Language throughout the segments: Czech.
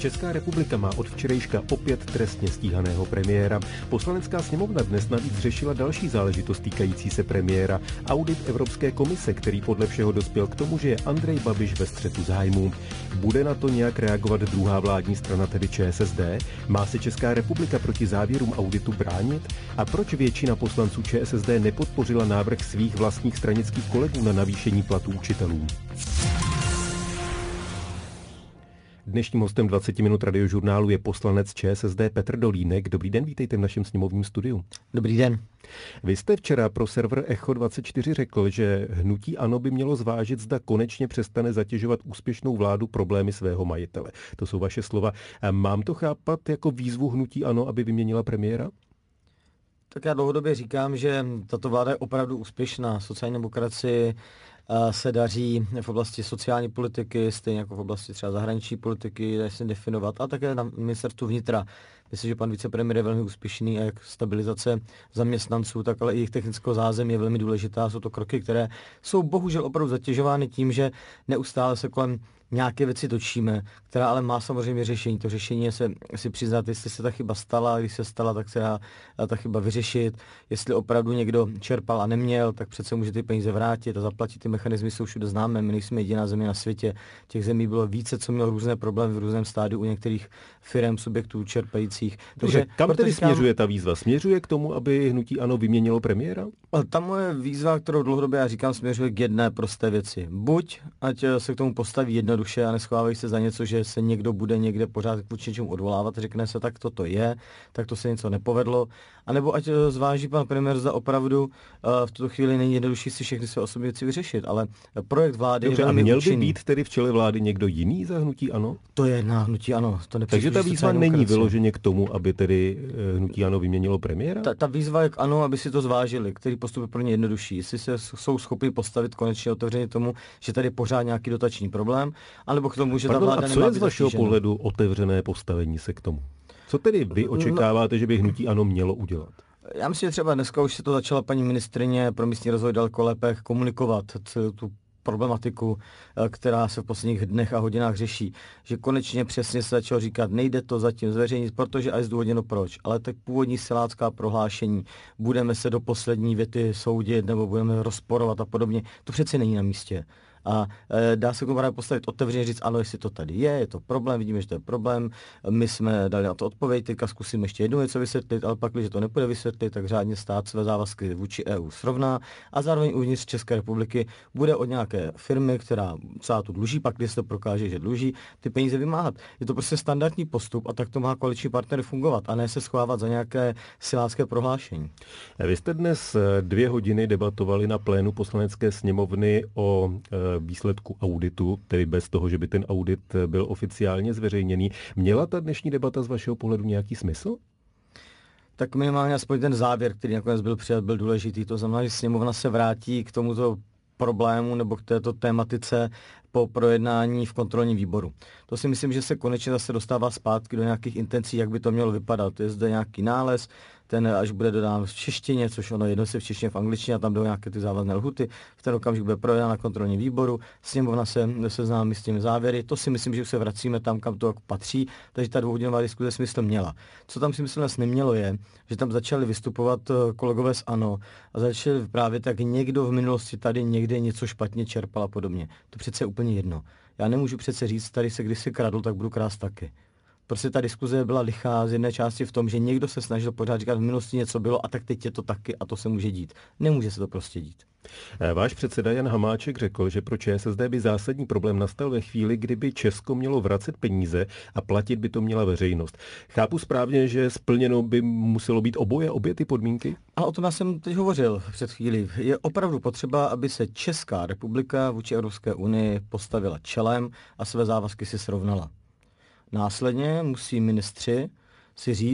Česká republika má od včerejška opět trestně stíhaného premiéra. Poslanecká sněmovna dnes navíc řešila další záležitost týkající se premiéra. Audit Evropské komise, který podle všeho dospěl k tomu, že je Andrej Babiš ve střetu zájmů. Bude na to nějak reagovat druhá vládní strana, tedy ČSSD? Má se Česká republika proti závěrům auditu bránit? A proč většina poslanců ČSSD nepodpořila návrh svých vlastních stranických kolegů na navýšení platů učitelů? Dnešním hostem 20 minut radiožurnálu je poslanec ČSSD Petr Dolínek. Dobrý den, vítejte v našem sněmovním studiu. Dobrý den. Vy jste včera pro server Echo24 řekl, že hnutí ANO by mělo zvážit, zda konečně přestane zatěžovat úspěšnou vládu problémy svého majitele. To jsou vaše slova. Mám to chápat jako výzvu hnutí ANO, aby vyměnila premiéra? Tak já dlouhodobě říkám, že tato vláda je opravdu úspěšná. Sociální demokracii se daří v oblasti sociální politiky, stejně jako v oblasti třeba zahraniční politiky, daří se definovat, a také na ministerstvu vnitra. Myslím, že pan vicepremiér je velmi úspěšný a jak stabilizace zaměstnanců, tak ale i jejich technického zázemí je velmi důležitá. Jsou to kroky, které jsou bohužel opravdu zatěžovány tím, že neustále se kolem nějaké věci točíme, která ale má samozřejmě řešení. To řešení je si přiznat, jestli se ta chyba stala, když se stala, tak se dá ta chyba vyřešit. Jestli opravdu někdo čerpal a neměl, tak přece může ty peníze vrátit a zaplatit. Ty mechanismy jsou všude známé, my nejsme jediná země na světě. Těch zemí bylo více, co mělo různé problémy v různém stádiu u některých firem, subjektů čerpajících. Takže kam tedy směřuje ta výzva? Směřuje k tomu, aby hnutí ANO vyměnilo premiéra? Ta moje výzva, kterou dlouhodobě já říkám, směřuje k jedné prosté věci. Buď ať se k tomu postaví jednoduše a neschovávají se za něco, že se někdo bude někde pořád vůči něčemu odvolávat, řekne se, tak to je, tak to se něco nepovedlo, anebo ať zváží pan premiér, zda opravdu v tuto chvíli není jednodušší si všechny své osobní věci vyřešit, ale projekt vlády je velmi měl účinný. by být tedy v čele vlády někdo jiný za hnutí ANO? To je na hnutí ANO. Takže ta výzva není vyloženě k tomu, aby tedy hnutí ANO vyměnilo premiéra? Ta výzva je k ANO, aby si to zvážili, který postup je pro ně jednodušší. Jestli se jsou schopni postavit konečně otevřeně tomu, že tady je pořád nějaký dotační problém, anebo k tomu, že ta vláda nemá. A co je z vašeho pohledu otevřené postavení se k tomu? Co tedy vy očekáváte, že by hnutí ANO mělo udělat? Já myslím, že třeba dneska už se to začala paní ministryně pro místní rozvoj daleko lépe komunikovat, tu problematiku, která se v posledních dnech a hodinách řeší. Že konečně přesně se začalo říkat, nejde to zatím zveřejnit, protože a je zdůvodněno proč. Ale tak původní silácká prohlášení, budeme se do poslední věty soudit nebo budeme rozporovat a podobně, to přece není na místě. A dá se k tomu právě postavit otevřeně, říct, ano, jestli to tady je to problém, vidíme, že to je problém, my jsme dali na to odpověď, teďka zkusím ještě jednou něco vysvětlit, ale pak, když to nepůjde vysvětlit, tak řádně stát své závazky vůči EU srovná a zároveň uvnitř České republiky bude od nějaké firmy, která tu dluží, pak když se to prokáže, že dluží, ty peníze vymáhat. Je to prostě standardní postup a tak to má koaliční partnery fungovat a ne se schovávat za nějaké silácké prohlášení. Vy jste dnes 2 hodiny debatovali na plénu Poslanecké sněmovny o výsledku auditu, tedy bez toho, že by ten audit byl oficiálně zveřejněný. Měla ta dnešní debata z vašeho pohledu nějaký smysl? Tak minimálně aspoň ten závěr, který nakonec byl přijat, byl důležitý. To znamená, že sněmovna se vrátí k tomuto problému nebo k této tématice po projednání v kontrolním výboru. To si myslím, že se konečně zase dostává zpátky do nějakých intencí, jak by to mělo vypadat. Je zde nějaký nález, ten až bude dodán v češtině, což ono jedno se v češtině, v angličtině, a tam jdou nějaké ty závazné lhuty. V ten okamžik bude projednán na kontrolním výboru, sněmovna se seznámí s těmi závěry. To si myslím, že už se vracíme tam, kam to patří, takže ta 2hodinová diskuze smysl měla. Co tam si myslím, že nemělo je, že tam začali vystupovat kolegové z ANO a začali vyprávět, jak někdo v minulosti tady někde něco špatně čerpal a podobně. To přece je úplně jedno. Já nemůžu přece říct, tady se kdysi kradl, tak budu krást taky. Prostě ta diskuze byla lichá z jedné části v tom, že někdo se snažil pořád říkat, v minulosti něco bylo a tak teď je to taky a to se může dít. Nemůže se to prostě dít. Váš předseda Jan Hamáček řekl, že pro ČSSD by zásadní problém nastal ve chvíli, kdyby Česko mělo vracet peníze a platit by to měla veřejnost. Chápu správně, že splněno by muselo být obě ty podmínky? Ale o tom já jsem teď hovořil před chvílí. Je opravdu potřeba, aby se Česká republika vůči Evropské unii postavila čelem a své závazky si srovnala. Následně musí ministři si říct,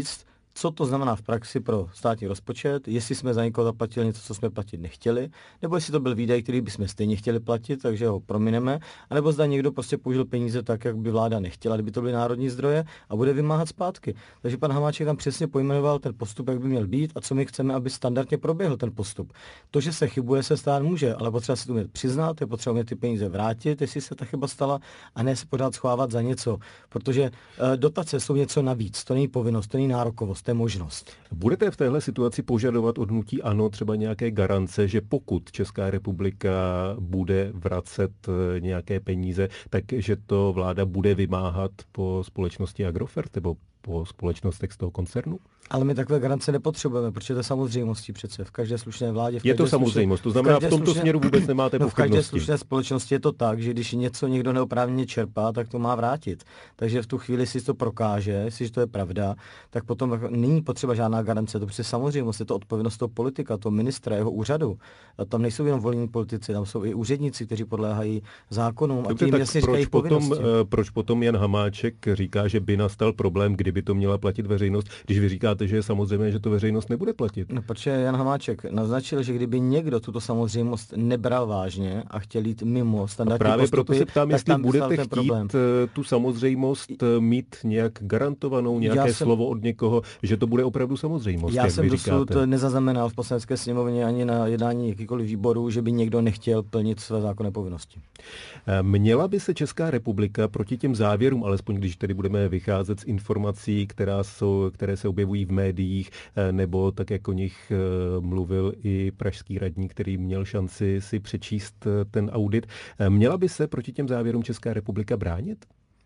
co to znamená v praxi pro státní rozpočet, jestli jsme za někoho zaplatili něco, co jsme platit nechtěli, nebo jestli to byl výdaj, který bychom stejně chtěli platit, takže ho promineme, anebo zda někdo prostě použil peníze tak, jak by vláda nechtěla, kdyby to byly národní zdroje a bude vymáhat zpátky. Takže pan Hamáček tam přesně pojmenoval ten postup, jak by měl být a co my chceme, aby standardně proběhl ten postup. To, že se chybuje, se stát může, ale potřeba si to umět přiznat, je potřeba umět ty peníze vrátit, jestli se ta chyba stala, a ne se pořád schovávat za něco, protože dotace jsou něco navíc, to není povinnost, to není nárokovost, to je možnost. Budete v téhle situaci požadovat od hnutí ANO třeba nějaké garance, že pokud Česká republika bude vracet nějaké peníze, takže to vláda bude vymáhat po společnosti Agrofert nebo po společnostech z toho koncernu? Ale my takové garance nepotřebujeme, protože to je samozřejmostí přece. V každé slušné vládě. Je to samozřejmost, to znamená, v tomto směru vůbec nemáte pochybnosti. V každé slušné společnosti je to tak, že když něco někdo neoprávněně čerpá, tak to má vrátit. Takže v tu chvíli si to prokáže, jestli to je pravda, tak potom není potřeba žádná garance. To prostě samozřejmost, je to odpovědnost toho politika, toho ministra, jeho úřadu. A tam nejsou jenom volení politici, tam jsou i úředníci, kteří podléhají zákonům. Dobře, a tím jasně říkají povinnosti. Proč potom Jan Hamáček říká, že by nastal problém, kdyby to měla platit veřejnost, když vy říkáte, že je samozřejmé, že to veřejnost nebude platit? No, protože Jan Hamáček naznačil, že kdyby někdo tuto samozřejmost nebral vážně a chtěl jít mimo standardní právě postupy, proto se ptám, jestli budete chtít problém. Tu samozřejmost mít nějak garantovanou, nějaké slovo od někoho, že to bude opravdu samozřejmost. Já jsem dosud nezaznamenal v Poslanecké sněmovně ani na jednání jakýkoliv výboru, že by někdo nechtěl plnit své zákonné povinnosti. Měla by se Česká republika proti těm závěrům, alespoň když tedy budeme vycházet z informací, které se objevují v médiích, nebo tak, jak o nich mluvil i pražský radní, který měl šanci si přečíst ten audit, měla by se proti těm závěrům Česká republika bránit?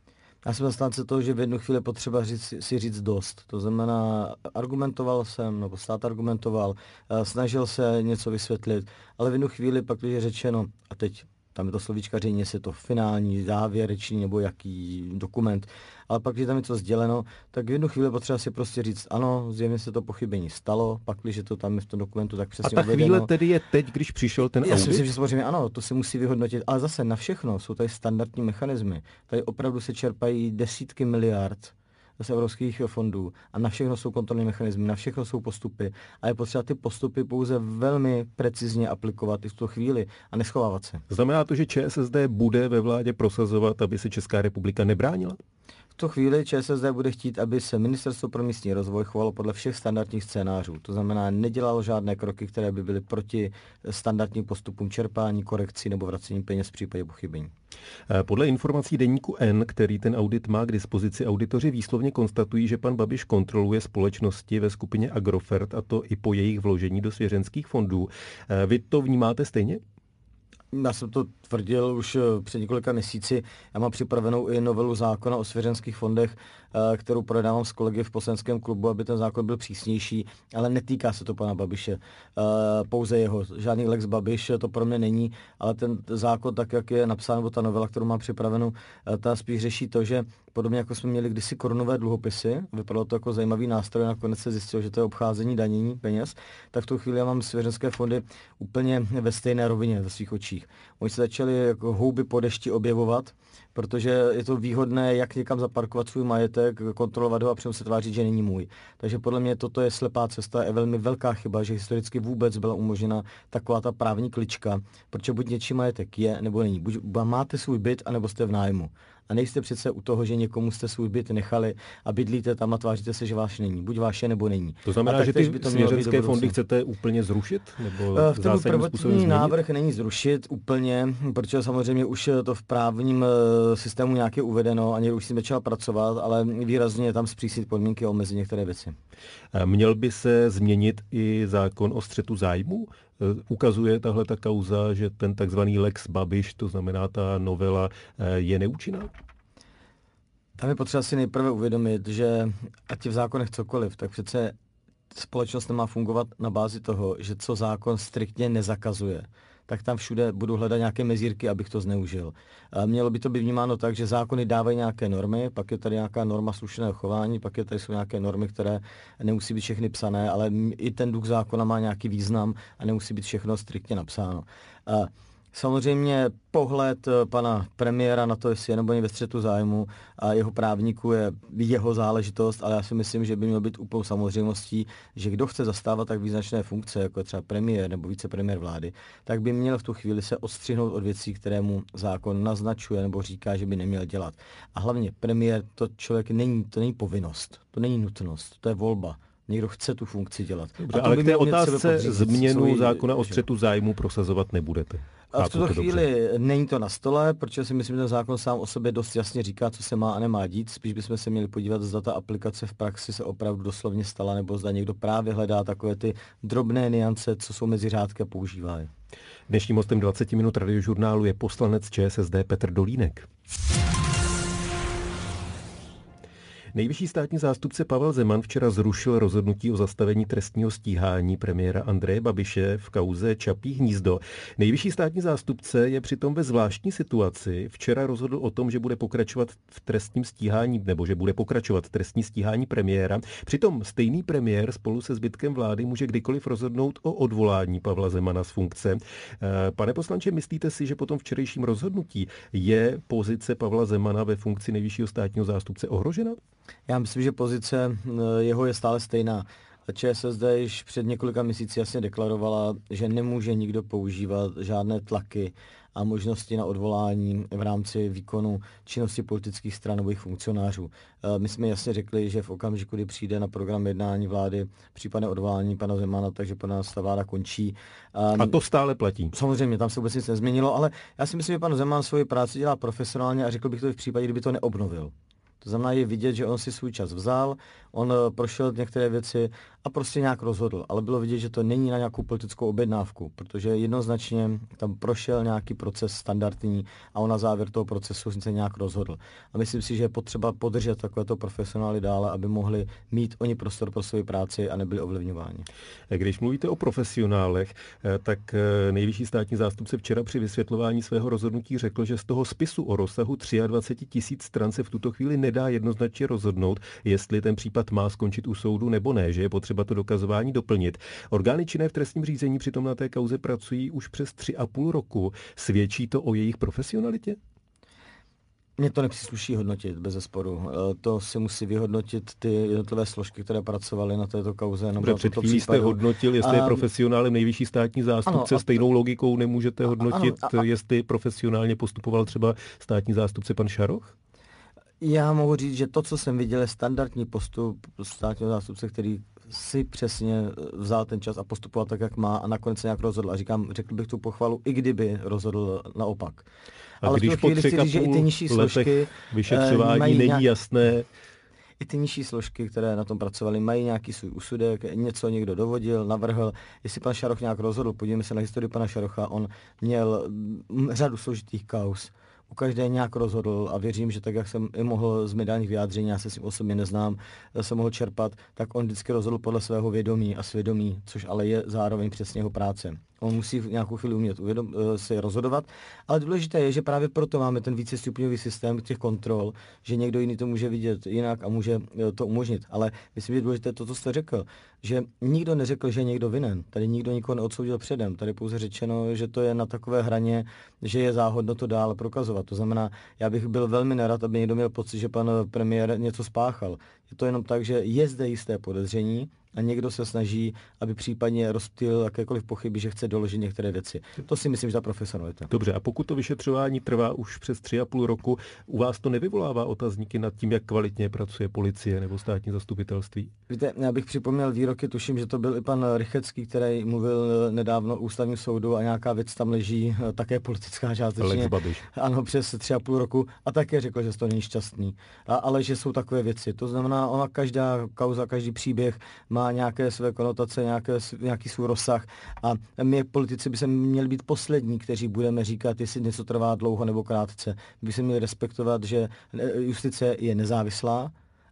Já jsem zastánce toho, že v jednu chvíli potřeba si říct dost. To znamená, argumentoval jsem, nebo stát argumentoval, snažil se něco vysvětlit, ale v jednu chvíli pak, když je řečeno, a teď tam je to slovíčkaření, jestli je to finální, závěrečný nebo jaký dokument, ale pak, když tam je to sděleno, tak v jednu chvíli potřeba si prostě říct, ano, zjevně se to pochybení stalo, pak, když to tam je v tom dokumentu, tak přesně uvedeno. A ta chvíle tedy je teď, když přišel ten audit? Já si myslím, že samozřejmě ano, to se musí vyhodnotit, ale zase na všechno jsou tady standardní mechanismy. Tady opravdu se čerpají desítky miliard z evropských fondů a na všechno jsou kontrolní mechanismy, na všechno jsou postupy a je potřeba ty postupy pouze velmi precizně aplikovat i v tu chvíli a neschovávat se. Znamená to, že ČSSD bude ve vládě prosazovat, aby se Česká republika nebránila? V tu chvíli ČSSD bude chtít, aby se Ministerstvo pro místní rozvoj chovalo podle všech standardních scénářů. To znamená, nedělalo žádné kroky, které by byly proti standardním postupům čerpání, korekcí nebo vracení peněz v případě pochybení. Podle informací deníku N, který ten audit má k dispozici, auditoři výslovně konstatují, že pan Babiš kontroluje společnosti ve skupině Agrofert, a to i po jejich vložení do svěřenských fondů. Vy to vnímáte stejně? Já jsem to tvrdil už před několika měsíci. Já mám připravenou i novelu zákona o svěřenských fondech, kterou projednávám s kolegy v poslaneckém klubu, aby ten zákon byl přísnější, ale netýká se to pana Babiše. Pouze jeho. Žádný Lex Babiš to pro mě není, ale ten zákon, tak jak je napsán, nebo ta novela, kterou mám připravenou, ta spíš řeší to, že podobně jako jsme měli kdysi korunové dluhopisy, vypadalo to jako zajímavý nástroj, nakonec se zjistilo, že to je obcházení danění peněz, tak v tu chvíli já mám svěřenské fondy úplně ve stejné rovině ve svých očích. Oni se začali jako houby po dešti objevovat, protože je to výhodné, jak někam zaparkovat svůj majetek, kontrolovat ho a přitom se tvářit, že není můj. Takže podle mě toto je slepá cesta, je velmi velká chyba, že historicky vůbec byla umožněna taková ta právní klička, protože buď něčí majetek je, nebo není. Buď máte svůj byt, anebo jste v nájmu. A nejste přece u toho, že někomu jste svůj byt nechali a bydlíte tam a tváříte se, že váš není. Buď váš je, nebo není. To znamená, že ty svěřenské fondy chcete úplně zrušit? Nebo v tom prvotní návrh není zrušit úplně, protože samozřejmě už to v právním systému nějak je uvedeno a někdo už si začal pracovat, ale výrazně tam zpřísnit podmínky a omezit některé věci. Měl by se změnit i zákon o střetu zájmů? Ukazuje tahle ta kauza, že ten takzvaný Lex Babiš, to znamená ta novela, je neúčinná? Tam je potřeba si nejprve uvědomit, že ať je v zákonech cokoliv, tak přece společnost nemá fungovat na bázi toho, že co zákon striktně nezakazuje, tak tam všude budu hledat nějaké mezírky, abych to zneužil. Mělo by to být vnímáno tak, že zákony dávají nějaké normy, pak je tady nějaká norma slušného chování, pak je tady jsou nějaké normy, které nemusí být všechny psané, ale i ten duch zákona má nějaký význam a nemusí být všechno striktně napsáno. Samozřejmě pohled pana premiéra na to, jestli je nebo není ve střetu zájmu a jeho právníků je jeho záležitost, ale já si myslím, že by mělo být úplnou samozřejmostí, že kdo chce zastávat tak význačné funkce, jako je třeba premiér nebo vicepremiér vlády, tak by měl v tu chvíli se odstřihnout od věcí, které mu zákon naznačuje nebo říká, že by neměl dělat. A hlavně premiér, to není povinnost, to není nutnost, to je volba. Někdo chce tu funkci dělat. Dobře, ale k té otázce změnu zákona o střetu zájmu prosazovat nebudete. A v tuto chvíli není to na stole, protože si myslím, že ten zákon sám o sobě dost jasně říká, co se má a nemá dít. Spíš bychom se měli podívat, zda ta aplikace v praxi se opravdu doslovně stala, nebo zda někdo právě hledá takové ty drobné nuance, co jsou mezi řádky a používá je. Dnešním hostem 20 minut radiožurnálu je poslanec ČSSD Petr Dolínek. Nejvyšší státní zástupce Pavel Zeman včera zrušil rozhodnutí o zastavení trestního stíhání premiéra Andreje Babiše v kauze Čapí hnízdo. Nejvyšší státní zástupce je přitom ve zvláštní situaci. Včera rozhodl o tom, že bude pokračovat v trestním stíhání, nebo že bude pokračovat trestní stíhání premiéra. Přitom stejný premiér spolu se zbytkem vlády může kdykoliv rozhodnout o odvolání Pavla Zemana z funkce. Pane poslanče, myslíte si, že po tom včerejším rozhodnutí je pozice Pavla Zemana ve funkci nejvyššího státního zástupce ohrožena? Já myslím, že pozice jeho je stále stejná. ČSSD již před několika měsíci jasně deklarovala, že nemůže nikdo používat žádné tlaky a možnosti na odvolání v rámci výkonu činnosti politických stran nebo jejich funkcionářů. My jsme jasně řekli, že v okamžiku, kdy přijde na program jednání vlády případné odvolání pana Zemana, takže pro nás ta vláda končí. A to stále platí? Samozřejmě, tam se vůbec nic nezměnilo, ale já si myslím, že pan Zeman svoji práci dělá profesionálně a řekl bych to i v případě, kdyby to neobnovil. To znamená, je vidět, že on si svůj čas vzal, on prošel některé věci a prostě nějak rozhodl. Ale bylo vidět, že to není na nějakou politickou objednávku, protože jednoznačně tam prošel nějaký proces standardní a on na závěr toho procesu se nějak rozhodl. A myslím si, že je potřeba podržet takovéto profesionály dále, aby mohli mít oni prostor pro svou práci a nebyli ovlivňováni. Když mluvíte o profesionálech, tak nejvyšší státní zástupce včera při vysvětlování svého rozhodnutí řekl, že z toho spisu o rozsahu 23 000 stran se v tuto chvíli nedá jednoznačně rozhodnout, jestli ten případ má skončit u soudu nebo ne, že je potřeba to dokazování doplnit. Orgány činné v trestním řízení přitom na té kauze pracují už přes 3,5 roku. Svědčí to o jejich profesionalitě? Mně to nepřísluší hodnotit, bez zesporu. To si musí vyhodnotit ty jednotlivé složky, které pracovaly na této kauze. Dobře, před chvílí jste hodnotil, jestli je profesionálem nejvyšší státní zástupce. Stejnou logikou nemůžete hodnotit, jestli profesionálně postupoval třeba státní zástupce pan Šaroch? Já mohu říct, že to, co jsem viděl, je standardní postup státního zástupce, který si přesně vzal ten čas a postupoval tak, jak má a nakonec se nějak rozhodl. A řekl bych tu pochvalu, i kdyby rozhodl naopak. A ale když po 3,5 letech vyšetřování není jasné... I ty nižší složky, které na tom pracovaly, mají nějaký svůj úsudek, něco někdo dovodil, navrhl. Jestli pan Šaroch nějak rozhodl, podívejme se na historii pana Šarocha, on měl řadu složitých kauz. U každé nějak rozhodl a věřím, že tak, jak jsem i mohl z mediálních vyjádření, já se s ním osobně neznám, jsem mohl čerpat, tak on vždycky rozhodl podle svého vědomí a svědomí, což ale je zároveň přesně jeho práce. On musí v nějakou chvíli umět se rozhodovat, ale důležité je, že právě proto máme ten vícestupňový systém těch kontrol, že někdo jiný to může vidět jinak a může to umožnit. Ale myslím, že je důležité to, co jste řekl, že nikdo neřekl, že je někdo vinen. Tady nikdo nikoho neodsoudil předem. Tady pouze řečeno, že to je na takové hraně, že je záhodno to dál prokazovat. To znamená, já bych byl velmi nerad, aby někdo měl pocit, že pan premiér něco spáchal. Je to jenom tak, že je zde jisté podezření a někdo se snaží, aby případně rozptýlil jakékoliv pochyby, že chce doložit některé věci. To si myslím, že ta profesionalita. Dobře, a pokud to vyšetřování trvá už přes 3,5 roku, u vás to nevyvolává otazníky nad tím, jak kvalitně pracuje policie nebo státní zastupitelství? Víte, já bych připomněl výroky, tuším, že to byl i pan Rychecký, který mluvil nedávno o ústavním soudu a nějaká věc tam leží, také politická částečně. Lex Babiš. Ano, přes 3,5 roku a také řekl, že to není šťastný. Ale že jsou takové věci. To znamená, ona každá kauza, každý příběh má nějaké své konotace, nějaký svůj rozsah a my politici by se měli být poslední, kteří budeme říkat, jestli něco trvá dlouho nebo krátce. My by se měli respektovat, že justice je nezávislá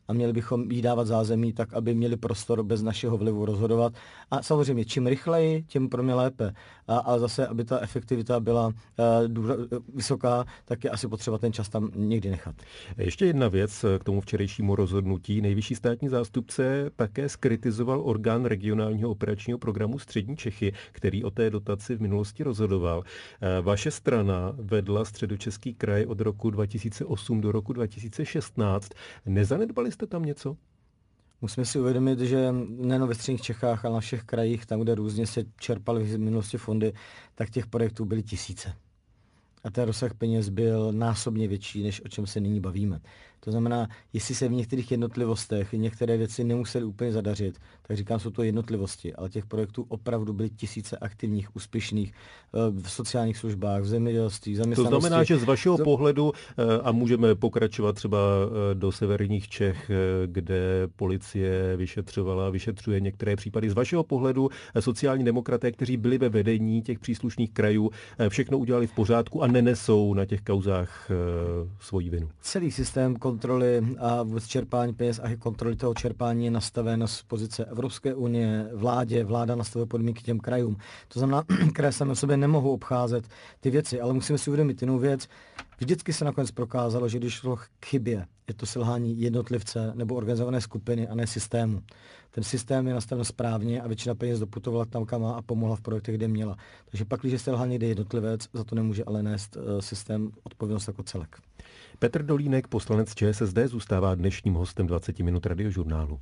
a měli bychom jí dávat zázemí tak, aby měli prostor bez našeho vlivu rozhodovat. A samozřejmě, čím rychleji, tím pro mě lépe. Ale zase, aby ta efektivita byla vysoká, tak je asi potřeba ten čas tam někdy nechat. Ještě jedna věc k tomu včerejšímu rozhodnutí. Nejvyšší státní zástupce také skritizoval orgán regionálního operačního programu Střední Čechy, který o té dotaci v minulosti rozhodoval. Vaše strana vedla Středočeský kraj od roku 2008 do roku 2016. Nezanedbali jste tam něco? Musíme si uvědomit, že nejen ve středních Čechách, ale na všech krajích, tam, kde různě se čerpaly v minulosti fondy, tak těch projektů byly tisíce. A ten rozsah peněz byl násobně větší, než o čem se nyní bavíme. To znamená, jestli se v některých jednotlivostech některé věci nemusely úplně zadařit, tak říkám, jsou to jednotlivosti, ale těch projektů opravdu byly tisíce aktivních, úspěšných v sociálních službách, v zemědělství, zaměstnanosti. To znamená, že z vašeho pohledu, a můžeme pokračovat třeba do severních Čech, kde policie vyšetřuje některé případy, z vašeho pohledu sociální demokraté, kteří byli ve vedení těch příslušných krajů, všechno udělali v pořádku a nenesou na těch kauzách svoji vinu. Celý systém kontroly a vůbec čerpání peněz a kontroly toho čerpání je nastaven z pozice Evropské unie, vláda nastavuje podmínky těm krajům. To znamená, kraje sami o sobě nemohou obcházet ty věci, ale musíme si uvědomit jinou věc. Vždycky se nakonec prokázalo, že když šlo k chybě, je to selhání jednotlivce nebo organizované skupiny a ne systému. Ten systém je nastaven správně a většina peněz doputovala tam, kam má a pomohla v projektech, kde měla. Takže pak, když selhal někde jednotlivec, za to nemůže ale nést systém odpovědnost jako celek. Petr Dolínek, poslanec ČSSD, zůstává dnešním hostem 20 minut Radiožurnálu.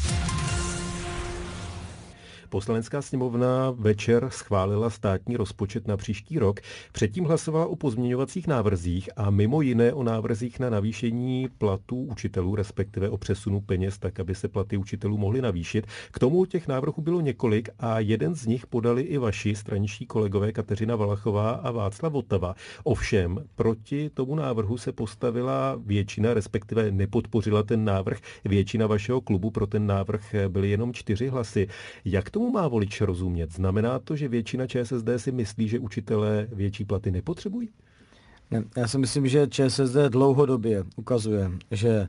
Poslanecká sněmovna večer schválila státní rozpočet na příští rok. Předtím hlasovala o pozměňovacích návrzích a mimo jiné o návrzích na navýšení platů učitelů, respektive o přesunu peněz, tak aby se platy učitelů mohly navýšit. K tomu těch návrhů bylo několik a jeden z nich podali i vaši straničtí kolegové Kateřina Valachová a Václav Votava. Ovšem, proti tomu návrhu se postavila většina, respektive nepodpořila ten návrh. Většina vašeho klubu, pro ten návrh byly jenom 4 hlasy. Jak tomu má volič rozumět? Znamená to, že většina ČSSD si myslí, že učitelé větší platy nepotřebují? Ne, já si myslím, že ČSSD dlouhodobě ukazuje, že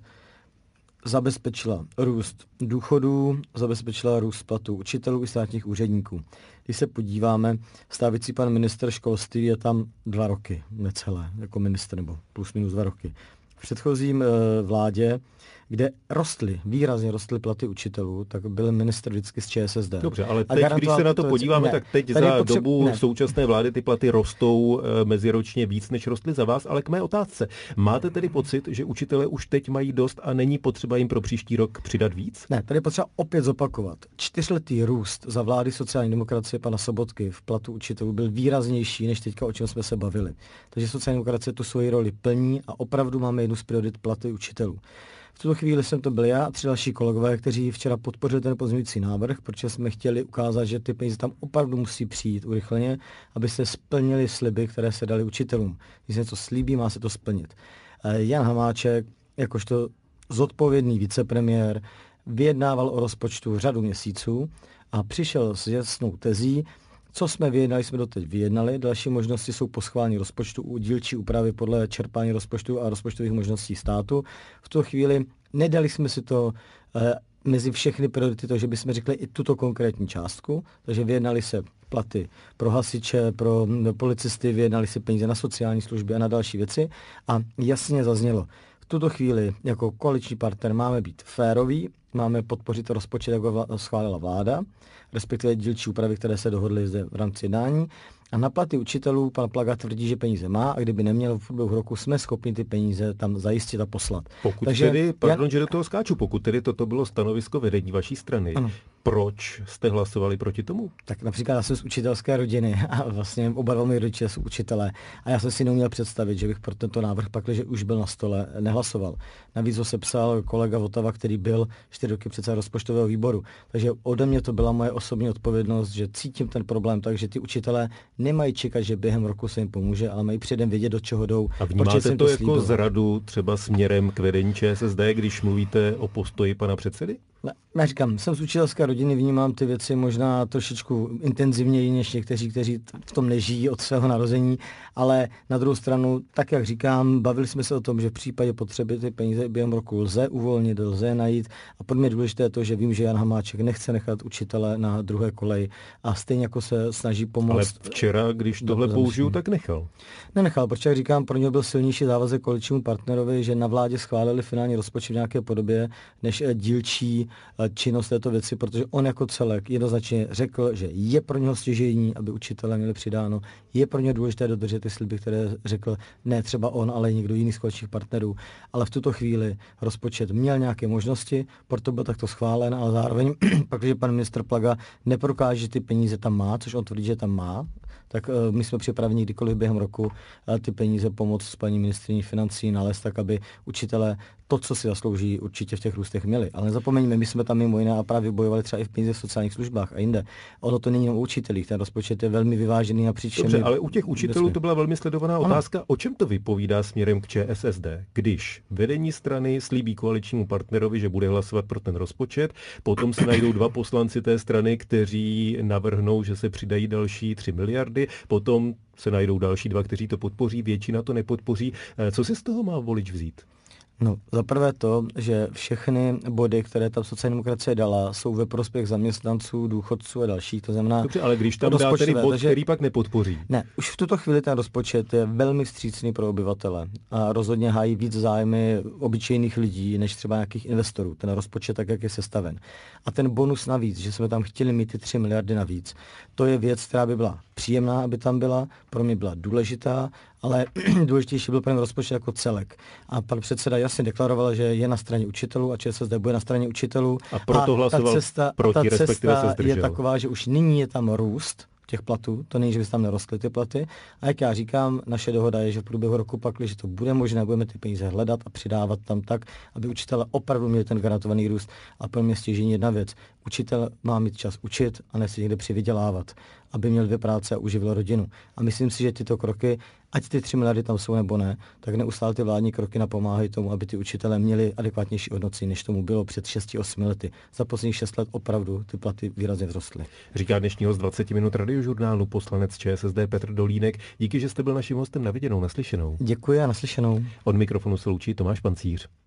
zabezpečila růst důchodů, zabezpečila růst platů učitelů i státních úředníků. Když se podíváme, stávající pan ministr školství je tam 2 roky, necelé, jako ministr, nebo plus minus 2 roky. V předchozím vládě, kde výrazně rostly platy učitelů, tak byl ministr vždycky z ČSSD. Dobře, ale teď, když se na to podíváme, tak teď za dobu současné vlády ty platy rostou meziročně víc, než rostly za vás, ale k mé otázce. Máte tedy pocit, že učitelé už teď mají dost a není potřeba jim pro příští rok přidat víc? Ne, tady potřeba opět zopakovat. 4letý růst za vlády sociální demokracie pana Sobotky v platu učitelů byl výraznější, než teďka, o čem jsme se bavili. Takže sociální demokracie tu svoji roli plní a opravdu máme jednu z priorit platy učitelů. V tuto chvíli jsem to byl já a 3 další kolegové, kteří včera podpořili ten pozměňující návrh, protože jsme chtěli ukázat, že ty peníze tam opravdu musí přijít urychleně, aby se splnily sliby, které se dali učitelům. Když se něco slíbí, má se to splnit. Jan Hamáček, jakožto zodpovědný vicepremiér, vyjednával o rozpočtu řadu měsíců a přišel s jasnou tezí, co jsme vyjednali, jsme doteď vyjednali. Další možnosti jsou po schválení rozpočtu u dílčí úpravy podle čerpání rozpočtu a rozpočtových možností státu. V tu chvíli nedali jsme si to mezi všechny priority, takže bychom řekli i tuto konkrétní částku. Takže vyjednali se platy pro hasiče, pro policisty, vyjednali se peníze na sociální služby a na další věci. A jasně zaznělo, v tuto chvíli jako koaliční partner máme být féroví, máme podpořit rozpočet, jako schválila vláda, respektive dílčí úpravy, které se dohodly zde v rámci jednání. A na platy učitelů pan Plaga tvrdí, že peníze má a kdyby neměl v průběhu roku, jsme schopni ty peníze tam zajistit a poslat. Že do toho skáču, pokud tedy toto bylo stanovisko vedení vaší strany, ano. Proč jste hlasovali proti tomu? Tak například já jsem z učitelské rodiny a vlastně oba dva moji rodiče jsou učitelé a já jsem si neuměl představit, že bych pro tento návrh pakliže už byl na stole, nehlasoval. Navíc ho sepsal kolega Votava, který byl 4 roky předseda rozpočtového výboru. Takže ode mě to byla moje osobní odpovědnost, že cítím ten problém, takže ty učitelé nemají čekat, že během roku se jim pomůže, ale mají předem vědět, do čeho jdou. A vnímáte to jako zradu třeba směrem k vedení ČSSD, když mluvíte o postoji pana předsedy? Já říkám, jsem z učitelské rodiny, vnímám ty věci možná trošičku intenzivněji než někteří, kteří v tom nežijí od svého narození, ale na druhou stranu, tak jak říkám, bavili jsme se o tom, že v případě potřeby ty peníze během roku lze uvolnit, lze najít a pro mě je důležité to, že vím, že Jan Hamáček nechce nechat učitele na druhé koleji a stejně jako se snaží pomoct. Ale včera, když tohle použiju, tak nechal. Nenechal, protože jak říkám, pro něj byl silnější závazek koaličnímu partnerovi, že na vládě schválili finální rozpočet v nějaké podobě, než dílčí činnost této věci, protože on jako celek jednoznačně řekl, že je pro něho stěžejní, aby učitelé měli přidáno, je pro něho důležité dodržet ty sliby, které řekl ne třeba on, ale i někdo jiný z koaličních partnerů, ale v tuto chvíli rozpočet měl nějaké možnosti, proto byl takto schválen, ale zároveň, protože pan ministr Plaga neprokáže, že ty peníze tam má, což on tvrdí, že tam má, tak my jsme připraveni kdykoliv během roku ty peníze pomoct s paní ministryní financí nalézt tak, aby učitelé to, co si zaslouží, určitě v těch růstech měli. Ale nezapomeňme, my jsme tam mimo jiné a právě bojovali třeba i v peníze v sociálních službách a jinde. Ono to není jenom o učitelích, ten rozpočet je velmi vyvážený napříč. Dobře, ale u těch učitelů to byla velmi sledovaná otázka. O čem to vypovídá směrem k ČSSD, když vedení strany slíbí koaličnímu partnerovi, že bude hlasovat pro ten rozpočet, potom se najdou dva poslanci té strany, kteří navrhnou, že se přidají další 3 miliardy, potom se najdou další dva, kteří to podpoří, většina to nepodpoří. Co si z toho má volič vzít? No, za prvé to, že všechny body, které tam sociální demokracie dala, jsou ve prospěch zaměstnanců, důchodců a dalších, to znamená... Dobře, ale když tam dá tedy bod, který pak nepodpoří. Ne, už v tuto chvíli ten rozpočet je velmi vstřícný pro obyvatele a rozhodně hájí víc zájmy obyčejných lidí, než třeba nějakých investorů, ten rozpočet tak, jak je sestaven. A ten bonus navíc, že jsme tam chtěli mít ty 3 miliardy navíc, to je věc, která by byla příjemná, aby tam byla, pro mě byla důležitá, ale důležitější byl pro mě rozpočet jako celek. A pan předseda jasně deklaroval, že je na straně učitelů a ČSSD bude na straně učitelů. A proto hlasoval proti, respektive se zdržel. Je taková, že už nyní je tam růst těch platů, to není, že by se tam nerostly ty platy. A jak já říkám, naše dohoda je, že v průběhu roku pak, když to bude možné, budeme ty peníze hledat a přidávat tam tak, aby učitelé opravdu měli ten garantovaný růst. A pro mě stěžení jedna věc. Učitel má mít čas učit a ne si někde přivydělávat, aby měl 2 práce a uživil rodinu. A myslím si, že tyto kroky, ať ty 3 miliardy tam jsou nebo ne, tak neustále ty vládní kroky napomáhají tomu, aby ty učitelé měli adekvátnější hodnocení, než tomu bylo před 6-8 lety. Za posledních 6 let opravdu ty platy výrazně vzrostly. Říká dnešní host 20 minut radiožurnálu, poslanec ČSSD Petr Dolínek. Díky, že jste byl naším hostem. Na viděnou, naslyšenou. Děkuji a naslyšenou. Od mikrofonu se loučí Tomáš Pancíř.